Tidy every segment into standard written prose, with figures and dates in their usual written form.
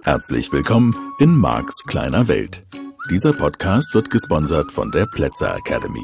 Herzlich willkommen in Marks kleiner Welt. Dieser Podcast wird gesponsert von der Plätzer Academy.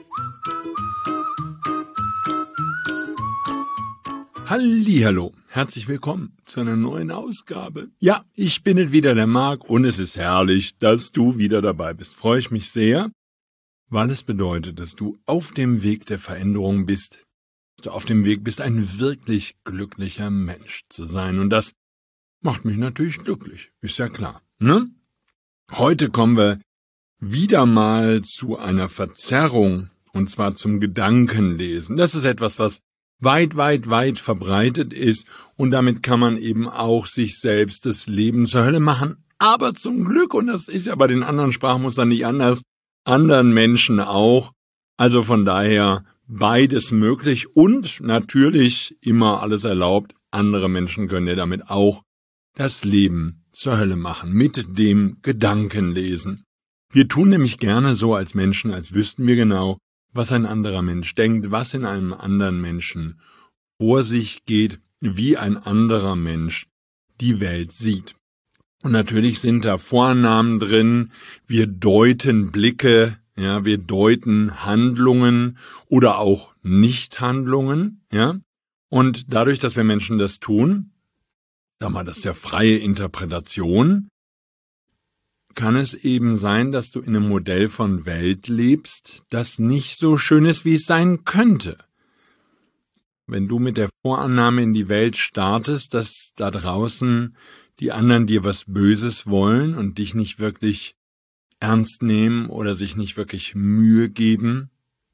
Hallihallo, herzlich willkommen zu einer neuen Ausgabe. Ja, ich bin es wieder, der Mark, und es ist herrlich, dass du wieder dabei bist. Freue ich mich sehr, weil es bedeutet, dass du auf dem Weg der Veränderung bist, dass du auf dem Weg bist, ein wirklich glücklicher Mensch zu sein. Und das macht mich natürlich glücklich, ist ja klar, ne? Heute kommen wir wieder mal zu einer Verzerrung, und zwar zum Gedankenlesen. Das ist etwas, was weit verbreitet ist, und damit kann man eben auch sich selbst das Leben zur Hölle machen. Aber zum Glück, und das ist ja bei den anderen Sprachmustern nicht anders, anderen Menschen auch. Also von daher beides möglich und natürlich immer alles erlaubt. Andere Menschen können ja damit auch das Leben zur Hölle machen, mit dem Gedankenlesen. Wir tun nämlich gerne so als Menschen, als wüssten wir genau, was ein anderer Mensch denkt, was in einem anderen Menschen vor sich geht, wie ein anderer Mensch die Welt sieht. Und natürlich sind da Vorannahmen drin, wir deuten Blicke, ja, wir deuten Handlungen oder auch Nichthandlungen, ja. Und dadurch, dass wir Menschen das tun, das ist ja freie Interpretation, kann es eben sein, dass du in einem Modell von Welt lebst, das nicht so schön ist, wie es sein könnte. Wenn du mit der Vorannahme in die Welt startest, dass da draußen die anderen dir was Böses wollen und dich nicht wirklich ernst nehmen oder sich nicht wirklich Mühe geben,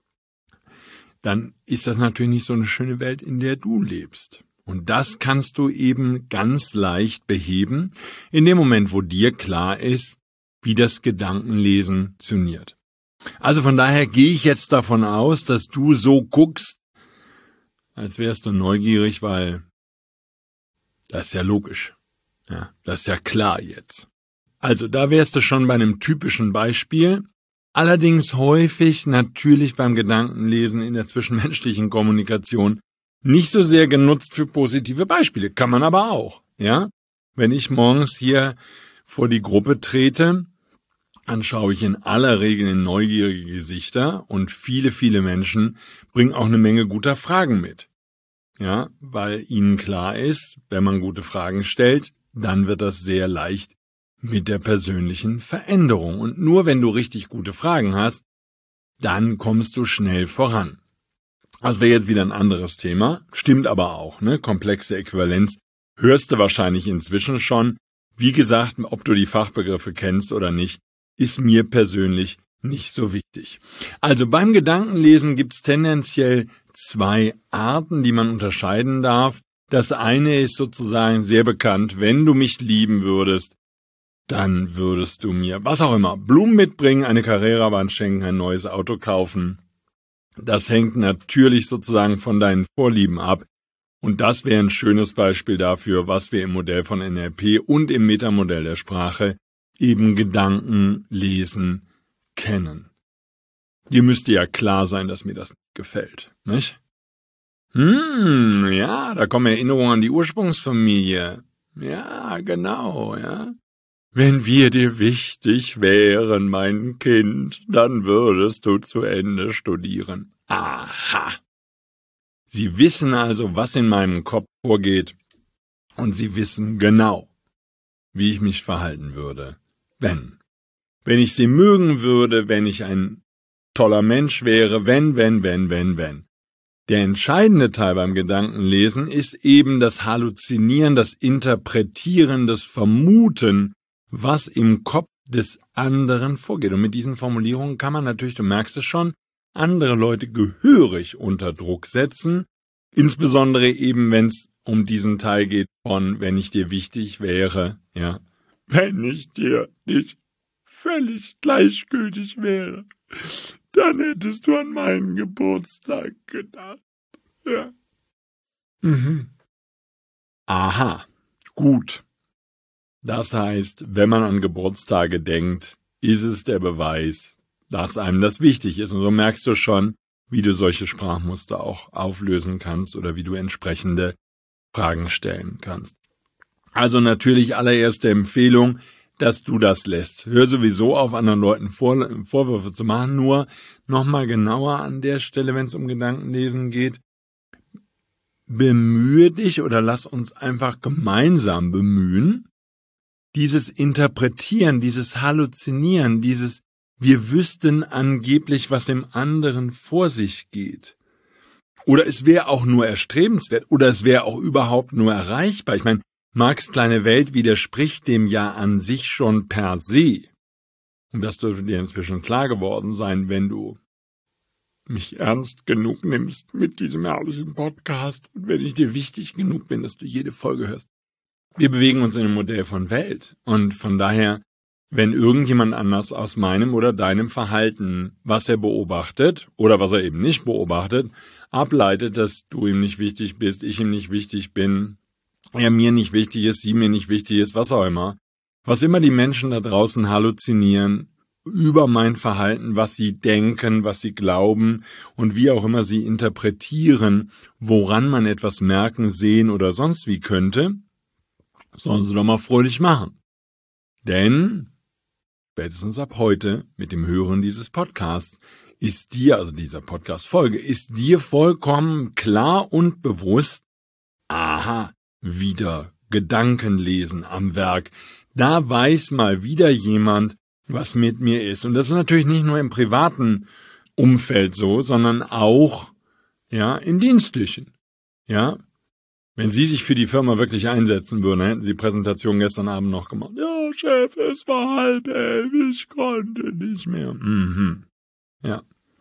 dann ist das natürlich nicht so eine schöne Welt, in der du lebst. Und das kannst du eben ganz leicht beheben, in dem Moment, wo dir klar ist, wie das Gedankenlesen funktioniert. Also von daher gehe ich jetzt davon aus, dass du so guckst, als wärst du neugierig, weil das ist ja logisch. Ja, das ist ja klar jetzt. Also da wärst du schon bei einem typischen Beispiel. Allerdings häufig natürlich beim Gedankenlesen in der zwischenmenschlichen Kommunikation nicht so sehr genutzt für positive Beispiele, kann man aber auch, ja. Wenn ich morgens hier vor die Gruppe trete, dann schaue ich in aller Regel in neugierige Gesichter, und viele Menschen bringen auch eine Menge guter Fragen mit. Ja, weil ihnen klar ist, wenn man gute Fragen stellt, dann wird das sehr leicht mit der persönlichen Veränderung. Und nur wenn du richtig gute Fragen hast, dann kommst du schnell voran. Das wäre jetzt wieder ein anderes Thema, stimmt aber auch, ne? Komplexe Äquivalenz hörst du wahrscheinlich inzwischen schon. Wie gesagt, ob du die Fachbegriffe kennst oder nicht, ist mir persönlich nicht so wichtig. Also beim Gedankenlesen gibt's tendenziell zwei Arten, die man unterscheiden darf. Das eine ist sozusagen sehr bekannt: Wenn du mich lieben würdest, dann würdest du mir, was auch immer, Blumen mitbringen, eine Carrera-Bahn schenken, ein neues Auto kaufen. Das hängt natürlich sozusagen von deinen Vorlieben ab. Und das wäre ein schönes Beispiel dafür, was wir im Modell von NLP und im Metamodell der Sprache eben Gedankenlesen kennen. Dir müsste ja klar sein, dass mir das nicht gefällt, nicht? Ja, da kommen Erinnerungen an die Ursprungsfamilie. Ja, genau, ja. Wenn wir dir wichtig wären, mein Kind, dann würdest du zu Ende studieren. Aha! Sie wissen also, was in meinem Kopf vorgeht, und sie wissen genau, wie ich mich verhalten würde, wenn ich sie mögen würde, wenn ich ein toller Mensch wäre, wenn. Der entscheidende Teil beim Gedankenlesen ist eben das Halluzinieren, das Interpretieren, das Vermuten, was im Kopf des anderen vorgeht. Und mit diesen Formulierungen kann man natürlich, du merkst es schon, andere Leute gehörig unter Druck setzen, insbesondere eben, wenn es um diesen Teil geht von, wenn ich dir wichtig wäre, ja, wenn ich dir nicht völlig gleichgültig wäre, dann hättest du an meinen Geburtstag gedacht, ja. Aha, gut. Das heißt, wenn man an Geburtstage denkt, ist es der Beweis, dass einem das wichtig ist. Und so merkst du schon, wie du solche Sprachmuster auch auflösen kannst oder wie du entsprechende Fragen stellen kannst. Also natürlich allererste Empfehlung, dass du das lässt. Hör sowieso auf, anderen Leuten Vorwürfe zu machen, nur nochmal genauer an der Stelle, wenn es um Gedankenlesen geht. Bemühe dich oder lass uns einfach gemeinsam bemühen, dieses Interpretieren, dieses Halluzinieren, dieses wir wüssten angeblich, was im anderen vor sich geht. Oder es wäre auch nur erstrebenswert oder es wäre auch überhaupt nur erreichbar. Ich meine, Marx' kleine Welt widerspricht dem ja an sich schon per se. Und das dürfte dir inzwischen klar geworden sein, wenn du mich ernst genug nimmst mit diesem herrlichen Podcast und wenn ich dir wichtig genug bin, dass du jede Folge hörst. Wir bewegen uns in einem Modell von Welt und von daher, wenn irgendjemand anders aus meinem oder deinem Verhalten, was er beobachtet oder was er eben nicht beobachtet, ableitet, dass du ihm nicht wichtig bist, ich ihm nicht wichtig bin, er mir nicht wichtig ist, sie mir nicht wichtig ist, was auch immer. Was immer die Menschen da draußen halluzinieren über mein Verhalten, was sie denken, was sie glauben und wie auch immer sie interpretieren, woran man etwas merken, sehen oder sonst wie könnte, sollen sie doch mal fröhlich machen. Denn spätestens ab heute mit dem Hören dieses Podcasts ist dir, also dieser Podcast-Folge, ist dir vollkommen klar und bewusst, aha, wieder Gedankenlesen am Werk. Da weiß mal wieder jemand, was mit mir ist. Und das ist natürlich nicht nur im privaten Umfeld so, sondern auch, ja, im dienstlichen. Ja, wenn Sie sich für die Firma wirklich einsetzen würden, hätten Sie die Präsentation gestern Abend noch gemacht. Ja, Chef, es war 10:30, ich konnte nicht mehr. Ja.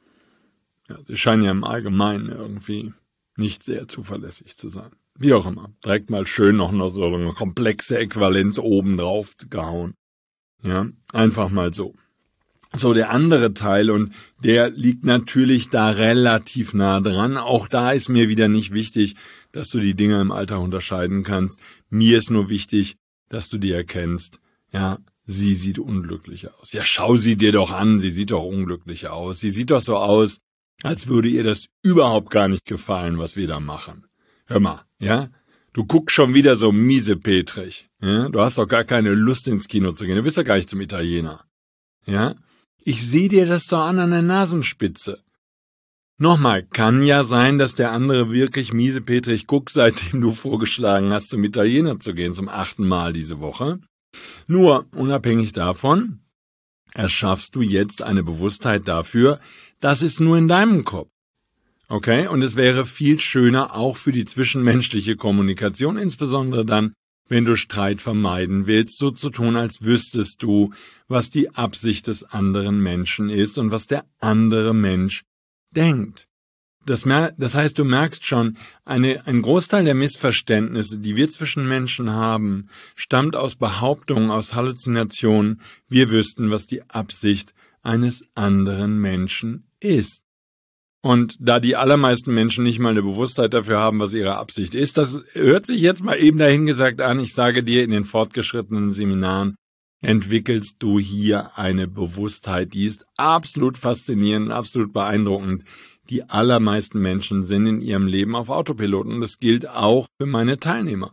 Ja, Sie scheinen ja im Allgemeinen irgendwie nicht sehr zuverlässig zu sein. Wie auch immer. Direkt mal schön noch so eine komplexe Äquivalenz oben drauf gehauen. Ja, einfach mal so. So, der andere Teil, und der liegt natürlich da relativ nah dran. Auch da ist mir wieder nicht wichtig, dass du die Dinge im Alltag unterscheiden kannst. Mir ist nur wichtig, dass du die erkennst. Ja, sie sieht unglücklich aus. Ja, schau sie dir doch an, sie sieht doch unglücklich aus. Sie sieht doch so aus, als würde ihr das überhaupt gar nicht gefallen, was wir da machen. Hör mal, ja? Du guckst schon wieder so miesepetrig. Ja? Du hast doch gar keine Lust, ins Kino zu gehen. Du bist ja gar nicht zum Italiener. Ja? Ich sehe dir das doch an der Nasenspitze. Nochmal, kann ja sein, dass der andere wirklich miesepetrig guckt, seitdem du vorgeschlagen hast, zum Italiener zu gehen, zum 8. Mal diese Woche. Nur, unabhängig davon, erschaffst du jetzt eine Bewusstheit dafür, das ist nur in deinem Kopf. Okay? Und es wäre viel schöner auch für die zwischenmenschliche Kommunikation, insbesondere dann, wenn du Streit vermeiden willst, so zu tun, als wüsstest du, was die Absicht des anderen Menschen ist und was der andere Mensch denkt. Das heißt, du merkst schon, ein Großteil der Missverständnisse, die wir zwischen Menschen haben, stammt aus Behauptungen, aus Halluzinationen, wir wüssten, was die Absicht eines anderen Menschen ist. Und da die allermeisten Menschen nicht mal eine Bewusstheit dafür haben, was ihre Absicht ist, das hört sich jetzt mal eben dahingesagt an, ich sage dir, in den fortgeschrittenen Seminaren entwickelst du hier eine Bewusstheit, die ist absolut faszinierend, absolut beeindruckend. Die allermeisten Menschen sind in ihrem Leben auf Autopilot und das gilt auch für meine Teilnehmer.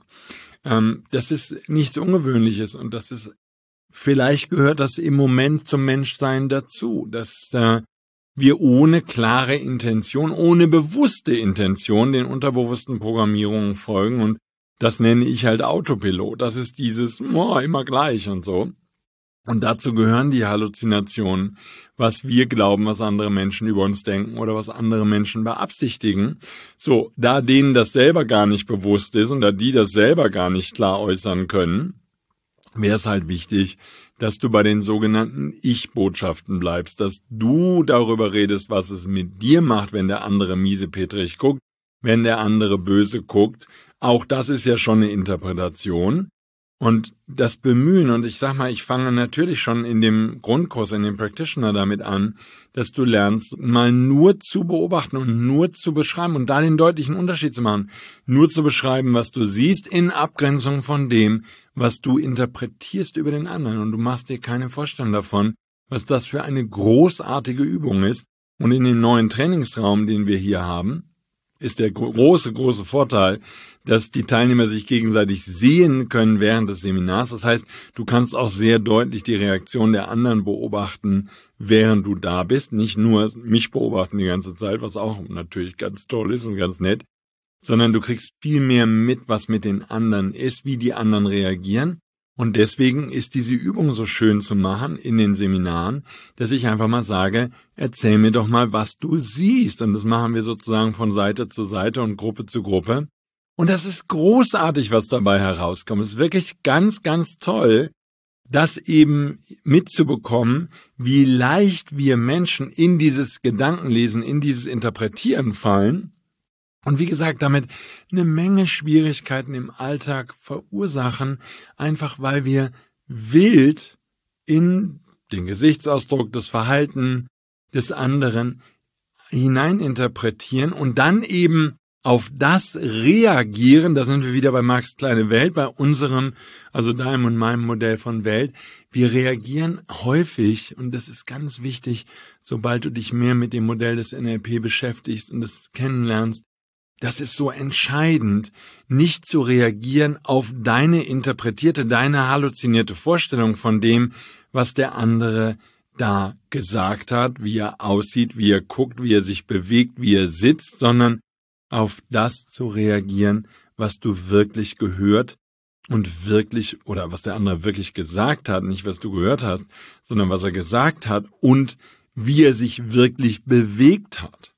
Das ist nichts Ungewöhnliches und vielleicht gehört das im Moment zum Menschsein dazu, dass wir ohne klare Intention, ohne bewusste Intention den unterbewussten Programmierungen folgen und das nenne ich halt Autopilot. Das ist dieses immer gleich und so. Und dazu gehören die Halluzinationen, was wir glauben, was andere Menschen über uns denken oder was andere Menschen beabsichtigen. So, da denen das selber gar nicht bewusst ist und da die das selber gar nicht klar äußern können, wäre es halt wichtig, dass du bei den sogenannten Ich-Botschaften bleibst, dass du darüber redest, was es mit dir macht, wenn der andere miesepetrig guckt, wenn der andere böse guckt. Auch das ist ja schon eine Interpretation. Und das Bemühen, und ich sag mal, ich fange natürlich schon in dem Grundkurs, in dem Practitioner damit an, dass du lernst, mal nur zu beobachten und nur zu beschreiben und da den deutlichen Unterschied zu machen. Nur zu beschreiben, was du siehst, in Abgrenzung von dem, was du interpretierst über den anderen. Und du machst dir keine Vorstellung davon, was das für eine großartige Übung ist. Und in dem neuen Trainingsraum, den wir hier haben, ist der große Vorteil, dass die Teilnehmer sich gegenseitig sehen können während des Seminars. Das heißt, du kannst auch sehr deutlich die Reaktion der anderen beobachten, während du da bist. Nicht nur mich beobachten die ganze Zeit, was auch natürlich ganz toll ist und ganz nett, sondern du kriegst viel mehr mit, was mit den anderen ist, wie die anderen reagieren. Und deswegen ist diese Übung so schön zu machen in den Seminaren, dass ich einfach mal sage, erzähl mir doch mal, was du siehst. Und das machen wir sozusagen von Seite zu Seite und Gruppe zu Gruppe. Und das ist großartig, was dabei herauskommt. Es ist wirklich ganz, ganz toll, das eben mitzubekommen, wie leicht wir Menschen in dieses Gedankenlesen, in dieses Interpretieren fallen. Und wie gesagt, damit eine Menge Schwierigkeiten im Alltag verursachen, einfach weil wir wild in den Gesichtsausdruck, das Verhalten des anderen hineininterpretieren und dann eben auf das reagieren. Da sind wir wieder bei Marx' kleine Welt, bei unserem, also deinem und meinem Modell von Welt. Wir reagieren häufig, und das ist ganz wichtig, sobald du dich mehr mit dem Modell des NLP beschäftigst und es kennenlernst, das ist so entscheidend, nicht zu reagieren auf deine interpretierte, deine halluzinierte Vorstellung von dem, was der andere da gesagt hat, wie er aussieht, wie er guckt, wie er sich bewegt, wie er sitzt, sondern auf das zu reagieren, was du wirklich gehört und wirklich, oder was der andere wirklich gesagt hat, nicht was du gehört hast, sondern was er gesagt hat und wie er sich wirklich bewegt hat.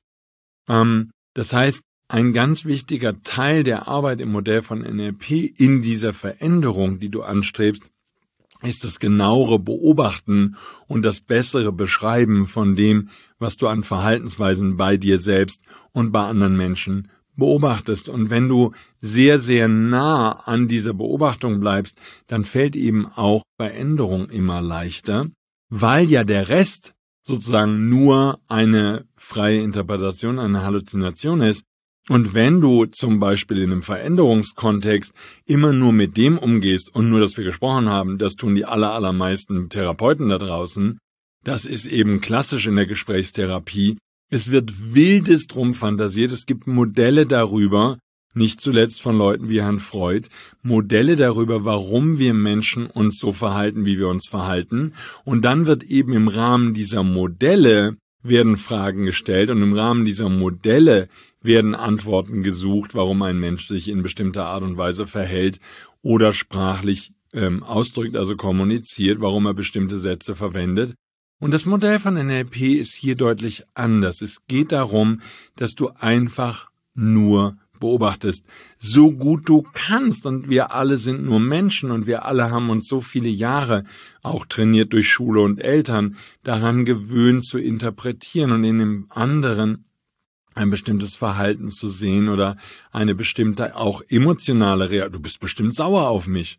Das heißt, ein ganz wichtiger Teil der Arbeit im Modell von NLP in dieser Veränderung, die du anstrebst, ist das genauere Beobachten und das bessere Beschreiben von dem, was du an Verhaltensweisen bei dir selbst und bei anderen Menschen beobachtest. Und wenn du sehr, sehr nah an dieser Beobachtung bleibst, dann fällt eben auch Veränderung immer leichter, weil ja der Rest sozusagen nur eine freie Interpretation, eine Halluzination ist. Und wenn du zum Beispiel in einem Veränderungskontext immer nur mit dem umgehst und nur, dass wir gesprochen haben, das tun die allermeisten Therapeuten da draußen, das ist eben klassisch in der Gesprächstherapie. Es wird wildes drum fantasiert, es gibt Modelle darüber, nicht zuletzt von Leuten wie Herrn Freud, Modelle darüber, warum wir Menschen uns so verhalten, wie wir uns verhalten. Und dann wird eben im Rahmen dieser Modelle werden Fragen gestellt und im Rahmen dieser Modelle werden Antworten gesucht, warum ein Mensch sich in bestimmter Art und Weise verhält oder sprachlich ausdrückt, also kommuniziert, warum er bestimmte Sätze verwendet. Und das Modell von NLP ist hier deutlich anders. Es geht darum, dass du einfach nur beobachtest, so gut du kannst. Und wir alle sind nur Menschen und wir alle haben uns so viele Jahre, auch trainiert durch Schule und Eltern, daran gewöhnt zu interpretieren und in dem anderen ein bestimmtes Verhalten zu sehen oder eine bestimmte auch emotionale Reaktion. Du bist bestimmt sauer auf mich.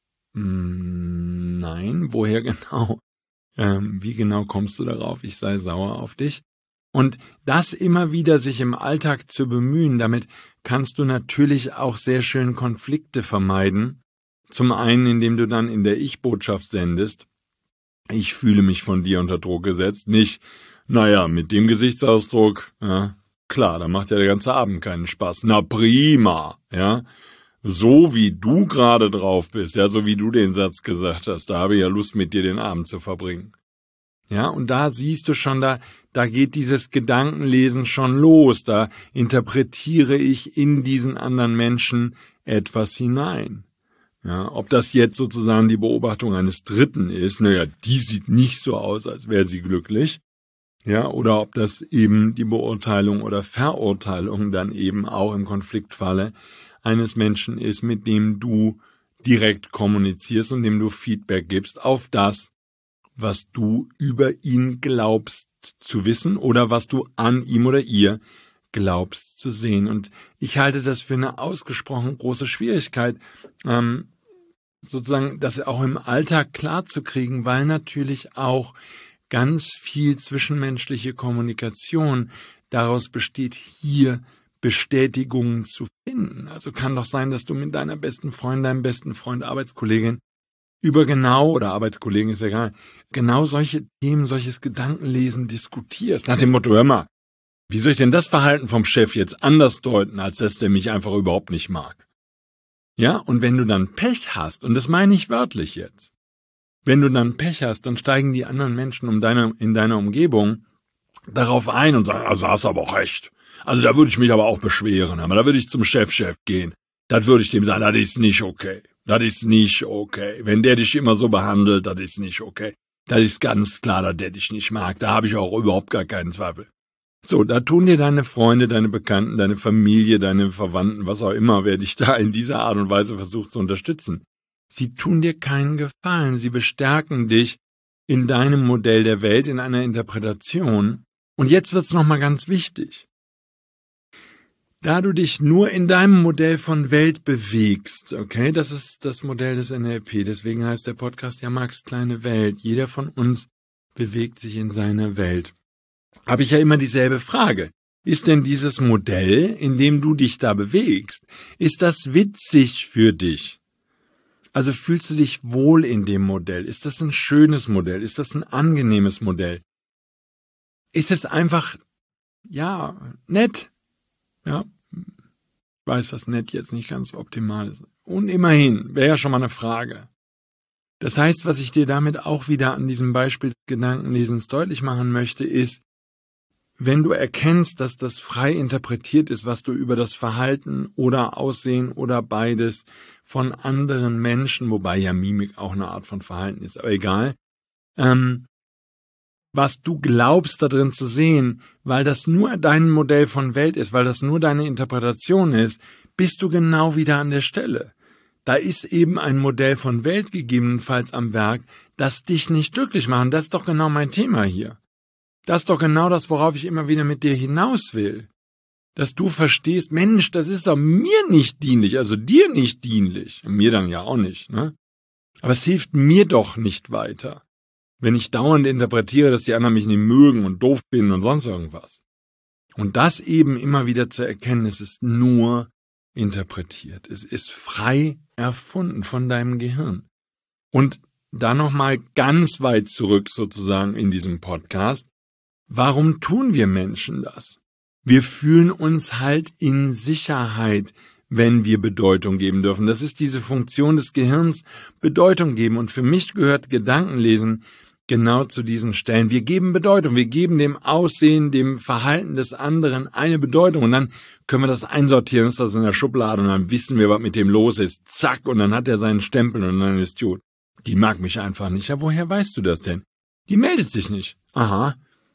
Nein, woher genau? Wie genau kommst du darauf, ich sei sauer auf dich? Und das immer wieder sich im Alltag zu bemühen, damit kannst du natürlich auch sehr schön Konflikte vermeiden. Zum einen, indem du dann in der Ich-Botschaft sendest, ich fühle mich von dir unter Druck gesetzt, nicht, naja, mit dem Gesichtsausdruck, ja, klar, da macht ja der ganze Abend keinen Spaß. Na prima, ja, so wie du gerade drauf bist, ja, so wie du den Satz gesagt hast, da habe ich ja Lust, mit dir den Abend zu verbringen. Ja, und da siehst du schon, da geht dieses Gedankenlesen schon los, da interpretiere ich in diesen anderen Menschen etwas hinein. Ja, ob das jetzt sozusagen die Beobachtung eines Dritten ist, naja, die sieht nicht so aus, als wäre sie glücklich. Ja, oder ob das eben die Beurteilung oder Verurteilung dann eben auch im Konfliktfalle eines Menschen ist, mit dem du direkt kommunizierst und dem du Feedback gibst auf das, was du über ihn glaubst zu wissen oder was du an ihm oder ihr glaubst zu sehen. Und ich halte das für eine ausgesprochen große Schwierigkeit, sozusagen das auch im Alltag klar zu kriegen, weil natürlich auch ganz viel zwischenmenschliche Kommunikation daraus besteht, hier Bestätigungen zu finden. Also kann doch sein, dass du mit deiner besten Freundin, deinem besten Freund, Arbeitskollegin über genau, oder Arbeitskollegen ist egal, genau solche Themen, solches Gedankenlesen diskutierst. Nach dem Motto, hör mal, Wie soll ich denn das Verhalten vom Chef jetzt anders deuten, als dass der mich einfach überhaupt nicht mag? Ja, und wenn du dann Pech hast, und das meine ich wörtlich jetzt, wenn du dann Pech hast, dann steigen die anderen Menschen in deiner Umgebung darauf ein und sagen, also hast du aber auch recht. Also da würde ich mich aber auch beschweren, aber da würde ich zum Chef gehen. Das würde ich dem sagen, das ist nicht okay. Das ist nicht okay. Wenn der dich immer so behandelt, das ist nicht okay. Das ist ganz klar, dass der dich nicht mag. Da habe ich auch überhaupt gar keinen Zweifel. So, da tun dir deine Freunde, deine Bekannten, deine Familie, deine Verwandten, was auch immer, wer dich da in dieser Art und Weise versucht zu unterstützen. Sie tun dir keinen Gefallen. Sie bestärken dich in deinem Modell der Welt, in einer Interpretation. Und jetzt wird's nochmal ganz wichtig. Da du dich nur in deinem Modell von Welt bewegst, okay, das ist das Modell des NLP, deswegen heißt der Podcast ja Marks kleine Welt. Jeder von uns bewegt sich in seiner Welt. Habe ich ja immer dieselbe Frage. Ist denn dieses Modell, in dem du dich da bewegst, ist das witzig für dich? Also fühlst du dich wohl in dem Modell? Ist das ein schönes Modell? Ist das ein angenehmes Modell? Ist es einfach, ja, nett? Ja, ich weiß, dass nett jetzt nicht ganz optimal ist. Und immerhin, wäre ja schon mal eine Frage. Das heißt, was ich dir damit auch wieder an diesem Beispiel des Gedankenlesens deutlich machen möchte, ist, wenn du erkennst, dass das frei interpretiert ist, was du über das Verhalten oder Aussehen oder beides von anderen Menschen, wobei ja Mimik auch eine Art von Verhalten ist, aber egal, was du glaubst da drin zu sehen, weil das nur dein Modell von Welt ist, weil das nur deine Interpretation ist, bist du genau wieder an der Stelle. Da ist eben ein Modell von Welt gegebenenfalls am Werk, das dich nicht glücklich macht. Das ist doch genau mein Thema hier. Das ist doch genau das, worauf ich immer wieder mit dir hinaus will. Dass du verstehst, Mensch, das ist doch mir nicht dienlich, also dir nicht dienlich. Mir dann ja auch nicht, ne? Aber es hilft mir doch nicht weiter, wenn ich dauernd interpretiere, dass die anderen mich nicht mögen und doof bin und sonst irgendwas. Und das eben immer wieder zu erkennen, es ist nur interpretiert. Es ist frei erfunden von deinem Gehirn. Und da nochmal ganz weit zurück sozusagen in diesem Podcast. Warum tun wir Menschen das? Wir fühlen uns halt in Sicherheit, wenn wir Bedeutung geben dürfen. Das ist diese Funktion des Gehirns, Bedeutung geben. Und für mich gehört Gedankenlesen genau zu diesen Stellen. Wir geben Bedeutung, wir geben dem Aussehen, dem Verhalten des anderen eine Bedeutung. Und dann können wir das einsortieren, ist das in der Schublade und dann wissen wir, was mit dem los ist. Zack, und dann hat er seinen Stempel und dann ist gut. Die mag mich einfach nicht. Ja, woher weißt du das denn? Die meldet sich nicht. Aha.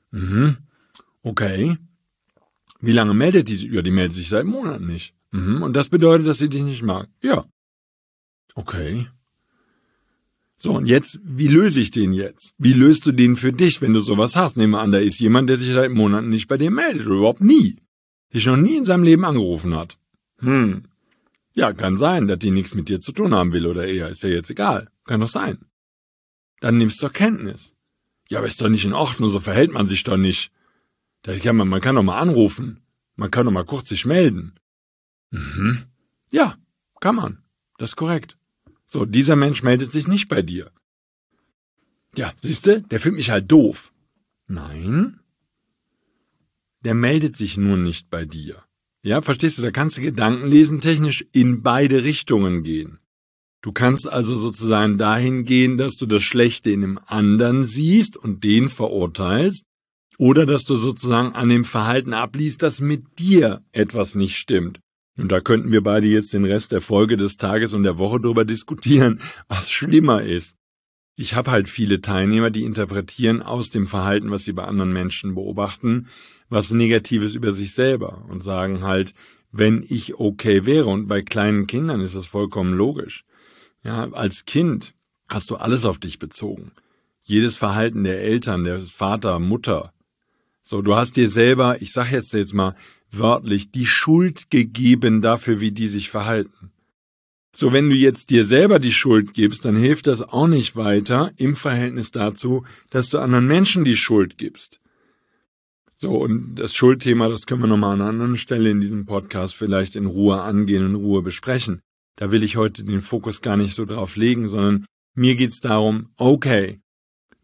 Okay. Wie lange meldet die sich? Ja, die meldet sich seit Monaten nicht. Und das bedeutet, dass sie dich nicht mag. Ja. Okay. So, und jetzt, wie löse ich den jetzt? Wie löst du den für dich, wenn du sowas hast? Nehmen wir an, da ist jemand, der sich seit Monaten nicht bei dir meldet oder überhaupt nie. Dich noch nie in seinem Leben angerufen hat. Ja, kann sein, dass die nichts mit dir zu tun haben will oder eher. Ist ja jetzt egal. Kann doch sein. Dann nimmst du zur Kenntnis. Ja, aber ist doch nicht in Ordnung, so verhält man sich doch nicht. Man kann doch mal anrufen. Man kann doch mal kurz sich melden. Ja, kann man. Das ist korrekt. So, dieser Mensch meldet sich nicht bei dir. Ja, siehste, der findet mich halt doof. Nein. Der meldet sich nur nicht bei dir. Ja, verstehst du, da kannst du Gedankenlesen technisch in beide Richtungen gehen. Du kannst also sozusagen dahin gehen, dass du das Schlechte in dem anderen siehst und den verurteilst, oder dass du sozusagen an dem Verhalten abliest, dass mit dir etwas nicht stimmt. Und da könnten wir beide jetzt den Rest der Folge des Tages und der Woche darüber diskutieren, was schlimmer ist. Ich habe halt viele Teilnehmer, die interpretieren aus dem Verhalten, was sie bei anderen Menschen beobachten, was Negatives über sich selber und sagen halt, wenn ich okay wäre, und bei kleinen Kindern ist das vollkommen logisch. Ja, als Kind hast du alles auf dich bezogen. Jedes Verhalten der Eltern, der Vater, Mutter. So, du hast dir selber, ich sag jetzt mal wörtlich, die Schuld gegeben dafür, wie die sich verhalten. So, wenn du jetzt dir selber die Schuld gibst, dann hilft das auch nicht weiter im Verhältnis dazu, dass du anderen Menschen die Schuld gibst. So, und das Schuldthema, das können wir nochmal an einer anderen Stelle in diesem Podcast vielleicht in Ruhe angehen, in Ruhe besprechen. Da will ich heute den Fokus gar nicht so drauf legen, sondern mir geht's darum, okay,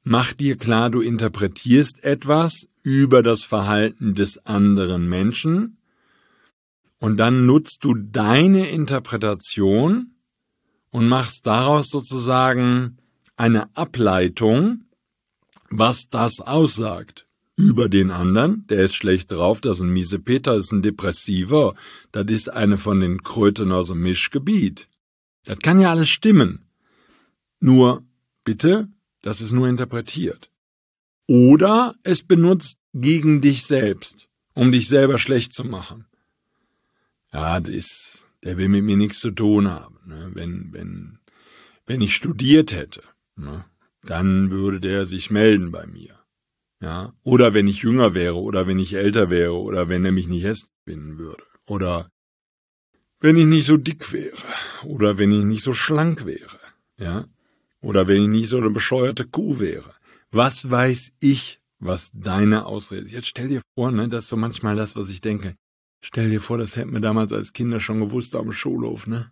Mach dir klar, du interpretierst etwas über das Verhalten des anderen Menschen und dann nutzt du deine Interpretation und machst daraus sozusagen eine Ableitung, was das aussagt über den anderen. Der ist schlecht drauf, das ist ein Miesepeter, das ist ein Depressiver, das ist eine von den Kröten aus dem Mischgebiet. Das kann ja alles stimmen. Nur, bitte, das ist nur interpretiert. Oder es benutzt gegen dich selbst, um dich selber schlecht zu machen. Ja, der will mit mir nichts zu tun haben. Ne? Wenn ich studiert hätte, ne, dann würde der sich melden bei mir. Ja? Oder wenn ich jünger wäre, oder wenn ich älter wäre, oder wenn er mich nicht hässlich finden würde. Oder wenn ich nicht so dick wäre, oder wenn ich nicht so schlank wäre. Ja? Oder wenn ich nicht so eine bescheuerte Kuh wäre. Was weiß ich, was deine Ausrede ist? Jetzt stell dir vor, ne, das ist so manchmal das, was ich denke. Stell dir vor, das hätten wir damals als Kinder schon gewusst am Schulhof, ne?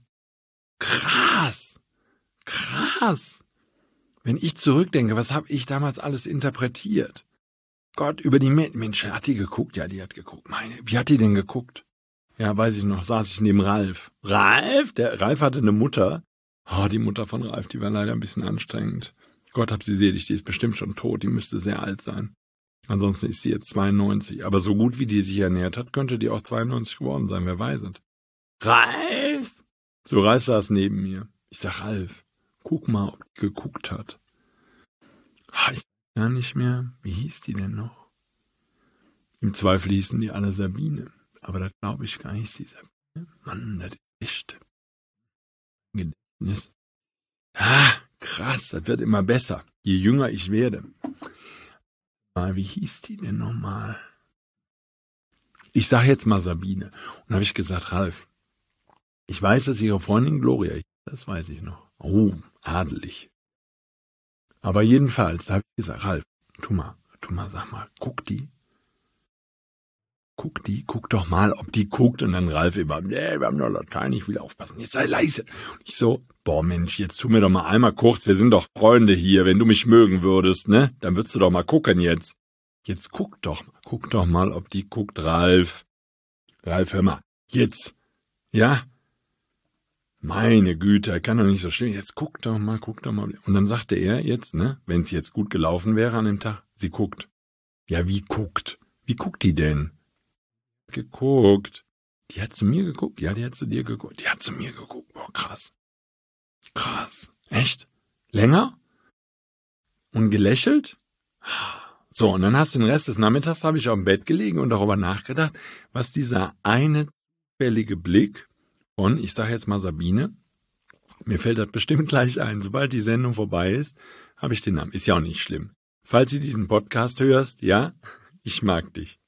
Krass! Krass! Wenn ich zurückdenke, was habe ich damals alles interpretiert? Gott, über die Mensch, hat die geguckt? Ja, die hat geguckt. Wie hat die denn geguckt? Ja, weiß ich noch, saß ich neben Ralf. Ralf? Der Ralf hatte eine Mutter. Oh, die Mutter von Ralf, die war leider ein bisschen anstrengend. Gott hab sie selig, die ist bestimmt schon tot, die müsste sehr alt sein. Ansonsten ist sie jetzt 92. Aber so gut wie die sich ernährt hat, könnte die auch 92 geworden sein, wer weiß es. Ralf! So, Ralf saß neben mir. Ich sag, Ralf, guck mal, ob die geguckt hat. Ich weiß gar nicht mehr, wie hieß die denn noch? Im Zweifel hießen die alle Sabine. Aber das glaube ich gar nicht, die Sabine. Mann, das ist echt Gedächtnis. Krass, das wird immer besser, je jünger ich werde. Wie hieß die denn nochmal? Ich sage jetzt mal Sabine. Und habe ich gesagt, Ralf, ich weiß, dass ihre Freundin Gloria ist, das weiß ich noch. Oh, adelig. Aber jedenfalls habe ich gesagt, Ralf, tu mal, sag mal, guck doch mal, ob die guckt. Und dann Ralf immer, wir haben doch Latein, ich will aufpassen, jetzt sei leise. Und ich so, Mensch, jetzt tu mir doch mal einmal kurz, wir sind doch Freunde hier, wenn du mich mögen würdest, ne, dann würdest du doch mal gucken jetzt. Jetzt guck doch mal, ob die guckt, Ralf. Ralf, hör mal, jetzt, ja? Meine Güte, kann doch nicht so schlimm, jetzt guck doch mal. Und dann sagte er jetzt, ne, wenn es jetzt gut gelaufen wäre an dem Tag, sie guckt. Ja, wie guckt? Wie guckt die denn? Geguckt. Die hat zu mir geguckt? Ja, die hat zu dir geguckt. Die hat zu mir geguckt. Boah, krass. Krass. Echt? Länger? Und gelächelt? So, und dann hast du den Rest des Nachmittags, habe ich auf dem Bett gelegen und darüber nachgedacht, was dieser eine zufällige Blick von, ich sage jetzt mal Sabine, mir fällt das bestimmt gleich ein, sobald die Sendung vorbei ist, habe ich den Namen. Ist ja auch nicht schlimm. Falls du diesen Podcast hörst, ja, ich mag dich.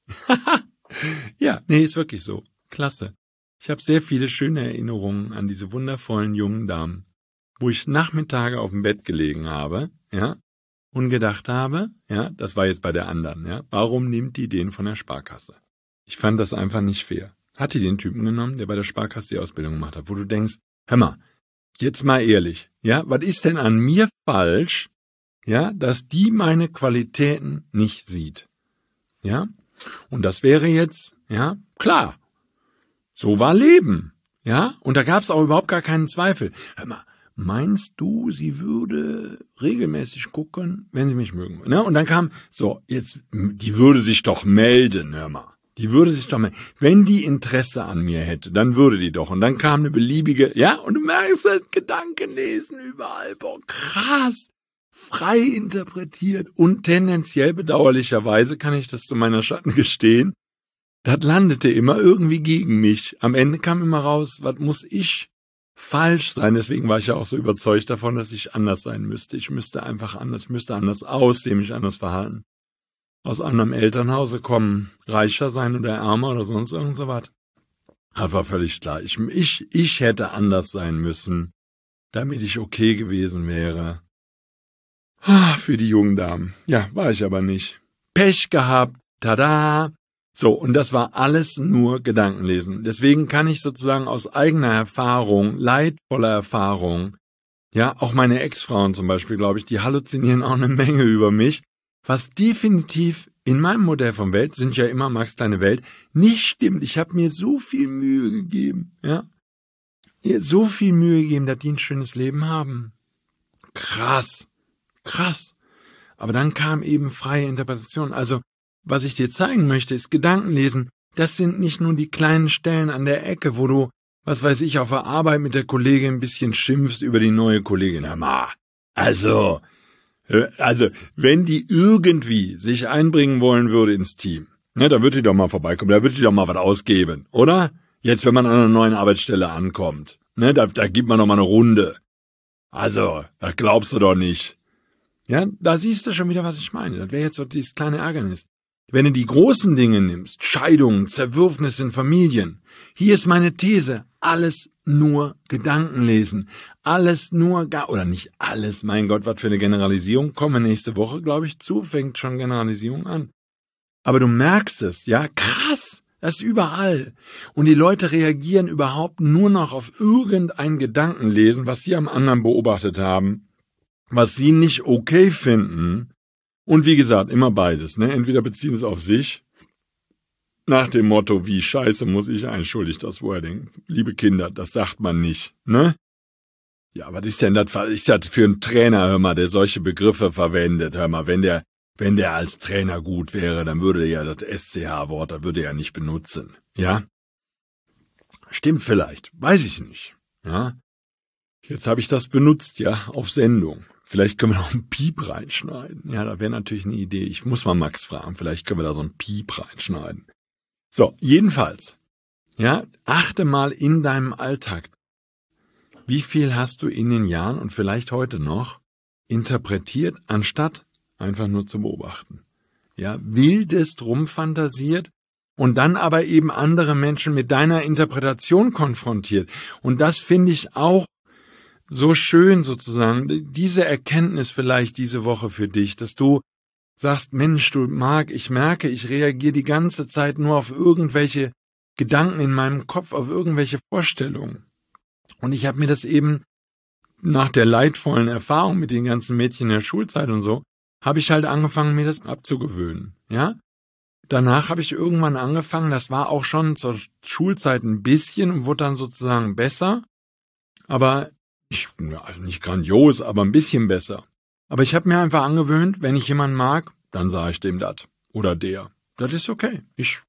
Ja, nee, ist wirklich so. Klasse. Ich habe sehr viele schöne Erinnerungen an diese wundervollen jungen Damen, wo ich Nachmittage auf dem Bett gelegen habe, ja, und gedacht habe, ja, das war jetzt bei der anderen, ja, warum nimmt die den von der Sparkasse? Ich fand das einfach nicht fair. Hat die den Typen genommen, der bei der Sparkasse die Ausbildung gemacht hat, wo du denkst, hör mal, jetzt mal ehrlich, ja, was ist denn an mir falsch, ja, dass die meine Qualitäten nicht sieht, ja? Und das wäre jetzt, ja, klar, so war Leben, ja, und da gab es auch überhaupt gar keinen Zweifel. Hör mal, meinst du, sie würde regelmäßig gucken, wenn sie mich mögen? Ne? Und dann kam, so, jetzt, die würde sich doch melden, hör mal. Die würde sich doch melden. Wenn die Interesse an mir hätte, dann würde die doch. Und dann kam eine beliebige, ja, und du merkst das Gedankenlesen überall, boah, krass. Frei interpretiert und tendenziell bedauerlicherweise, kann ich das zu meiner Schatten gestehen, das landete immer irgendwie gegen mich. Am Ende kam immer raus, was muss ich falsch sein? Deswegen war ich ja auch so überzeugt davon, dass ich anders sein müsste. Ich müsste einfach anders, ich müsste anders aussehen, mich anders verhalten. Aus anderem Elternhause kommen, reicher sein oder ärmer oder sonst irgend so was. Das war völlig klar. Ich hätte anders sein müssen, damit ich okay gewesen wäre. Für die jungen Damen. Ja, war ich aber nicht. Pech gehabt. Tada! So, und das war alles nur Gedankenlesen. Deswegen kann ich sozusagen aus eigener Erfahrung, leidvoller Erfahrung, Ja, auch meine Ex-Frauen zum Beispiel, glaube ich, die halluzinieren auch eine Menge über mich, was definitiv in meinem Modell von Welt, sind ja immer Max kleine Welt, nicht stimmt. Ich habe mir so viel Mühe gegeben, ja. So viel Mühe gegeben, dass die ein schönes Leben haben. Krass. Aber dann kam eben freie Interpretation. Also, was ich dir zeigen möchte, ist Gedankenlesen. Das sind nicht nur die kleinen Stellen an der Ecke, wo du, was weiß ich, auf der Arbeit mit der Kollegin ein bisschen schimpfst über die neue Kollegin. Hör mal, also, wenn die irgendwie sich einbringen wollen würde ins Team, ne, da würde die doch mal vorbeikommen, da würde die doch mal was ausgeben, oder? Jetzt, wenn man an einer neuen Arbeitsstelle ankommt, ne, da gibt man doch mal eine Runde. Also, das glaubst du doch nicht. Ja, da siehst du schon wieder, was ich meine. Das wäre jetzt so dieses kleine Ärgernis. Wenn du die großen Dinge nimmst, Scheidungen, Zerwürfnisse in Familien, hier ist meine These, alles nur Gedankenlesen. Alles nur, oder nicht alles, mein Gott, was für eine Generalisierung. Kommen wir nächste Woche, glaube ich, zu, fängt schon Generalisierung an. Aber du merkst es, ja, krass, das ist überall. Und die Leute reagieren überhaupt nur noch auf irgendein Gedankenlesen, was sie am anderen beobachtet haben, was sie nicht okay finden. Und wie gesagt, immer beides, ne? Entweder beziehen es auf sich, nach dem Motto, wie scheiße muss ich, entschuldigt das Wording, liebe Kinder, das sagt man nicht, ne? Ja, was ist denn das für ein Trainer, hör mal, der solche Begriffe verwendet, hör mal, wenn der als Trainer gut wäre, dann würde er ja das SCH-Wort, das würde er ja nicht benutzen, ja? Stimmt vielleicht, weiß ich nicht, ja? Jetzt habe ich das benutzt, ja, auf Sendung. Vielleicht können wir noch einen Piep reinschneiden. Ja, da wäre natürlich eine Idee. Ich muss mal Max fragen. Vielleicht können wir da so einen Piep reinschneiden. So, jedenfalls. Ja, achte mal in deinem Alltag. Wie viel hast du in den Jahren und vielleicht heute noch interpretiert, anstatt einfach nur zu beobachten? Ja, wildest rumfantasiert und dann aber eben andere Menschen mit deiner Interpretation konfrontiert. Und das finde ich auch so schön sozusagen, diese Erkenntnis vielleicht diese Woche für dich, dass du sagst, Mensch, ich merke, ich reagiere die ganze Zeit nur auf irgendwelche Gedanken in meinem Kopf, auf irgendwelche Vorstellungen. Und ich habe mir das eben nach der leidvollen Erfahrung mit den ganzen Mädchen in der Schulzeit und so, habe ich halt angefangen, mir das abzugewöhnen, ja. Danach habe ich irgendwann angefangen, das war auch schon zur Schulzeit ein bisschen und wurde dann sozusagen besser, aber nicht grandios, aber ein bisschen besser. Aber ich habe mir einfach angewöhnt, wenn ich jemanden mag, dann sage ich dem das oder der. Das ist okay.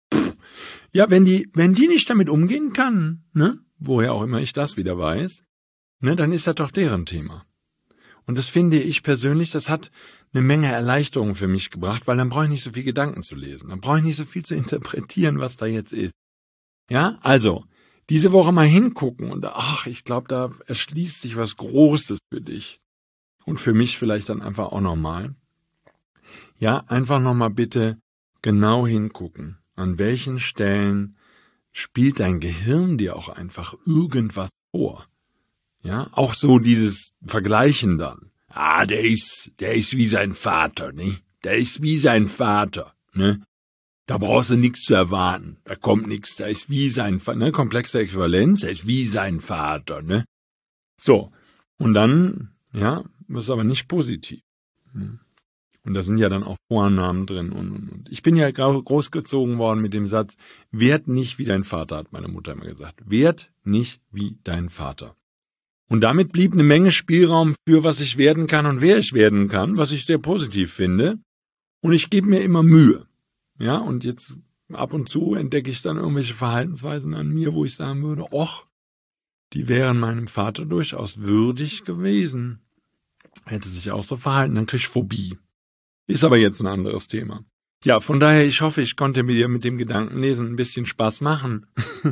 Wenn die nicht damit umgehen kann, ne, woher auch immer ich das wieder weiß, ne, dann ist das doch deren Thema. Und das finde ich persönlich, das hat eine Menge Erleichterung für mich gebracht, weil dann brauche ich nicht so viel Gedanken zu lesen. Dann brauche ich nicht so viel zu interpretieren, was da jetzt ist. Ja, also diese Woche mal hingucken und ich glaube, da erschließt sich was Großes für dich. Und für mich vielleicht dann einfach auch nochmal. Ja, einfach nochmal bitte genau hingucken. An welchen Stellen spielt dein Gehirn dir auch einfach irgendwas vor? Ja, auch so dieses Vergleichen dann. Der ist wie sein Vater, ne? Der ist wie sein Vater, ne? Da brauchst du nichts zu erwarten. Da kommt nichts. Da ist wie sein Vater, ne? Komplexe Äquivalenz. Er ist wie sein Vater, ne? So. Und dann, ja, das ist aber nicht positiv. Und da sind ja dann auch Vorannahmen drin und. Ich bin ja großgezogen worden mit dem Satz, werd nicht wie dein Vater, hat meine Mutter immer gesagt. Werd nicht wie dein Vater. Und damit blieb eine Menge Spielraum für, was ich werden kann und wer ich werden kann, was ich sehr positiv finde. Und ich gebe mir immer Mühe. Ja, und jetzt ab und zu entdecke ich dann irgendwelche Verhaltensweisen an mir, wo ich sagen würde, die wären meinem Vater durchaus würdig gewesen. Hätte sich auch so verhalten, dann krieg ich Phobie. Ist aber jetzt ein anderes Thema. Ja, von daher, ich hoffe, ich konnte mir mit dem Gedankenlesen ein bisschen Spaß machen.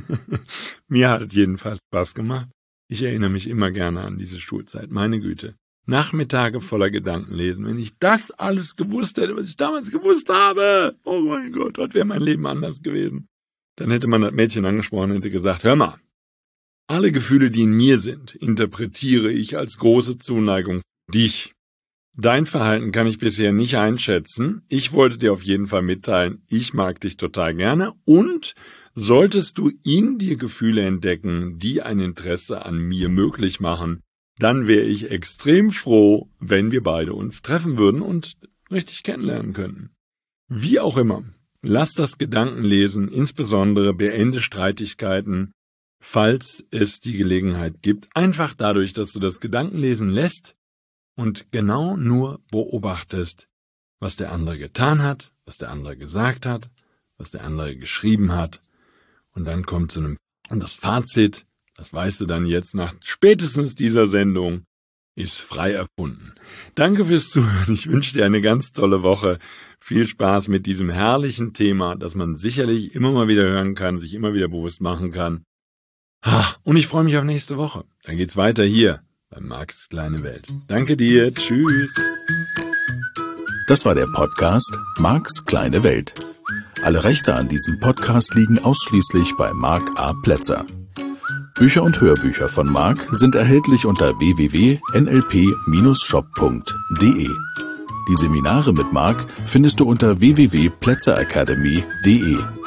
Mir hat es jedenfalls Spaß gemacht. Ich erinnere mich immer gerne an diese Schulzeit, meine Güte. Nachmittage voller Gedankenlesen. Wenn ich das alles gewusst hätte, was ich damals gewusst habe, oh mein Gott, was wäre mein Leben anders gewesen. Dann hätte man das Mädchen angesprochen und hätte gesagt, hör mal, alle Gefühle, die in mir sind, interpretiere ich als große Zuneigung für dich. Dein Verhalten kann ich bisher nicht einschätzen. Ich wollte dir auf jeden Fall mitteilen, ich mag dich total gerne und solltest du in dir Gefühle entdecken, die ein Interesse an mir möglich machen, dann wäre ich extrem froh, wenn wir beide uns treffen würden und richtig kennenlernen könnten. Wie auch immer, lass das Gedankenlesen, insbesondere beende Streitigkeiten, falls es die Gelegenheit gibt, einfach dadurch, dass du das Gedankenlesen lässt und genau nur beobachtest, was der andere getan hat, was der andere gesagt hat, was der andere geschrieben hat. Und dann kommt und das Fazit, das weißt du dann jetzt nach spätestens dieser Sendung, ist frei erfunden. Danke fürs Zuhören. Ich wünsche dir eine ganz tolle Woche. Viel Spaß mit diesem herrlichen Thema, das man sicherlich immer mal wieder hören kann, sich immer wieder bewusst machen kann. Und ich freue mich auf nächste Woche. Dann geht's weiter hier bei Marks kleine Welt. Danke dir. Tschüss. Das war der Podcast Marks kleine Welt. Alle Rechte an diesem Podcast liegen ausschließlich bei Mark A. Plätzer. Bücher und Hörbücher von Mark sind erhältlich unter www.nlp-shop.de. Die Seminare mit Mark findest du unter www.plätzeracademy.de.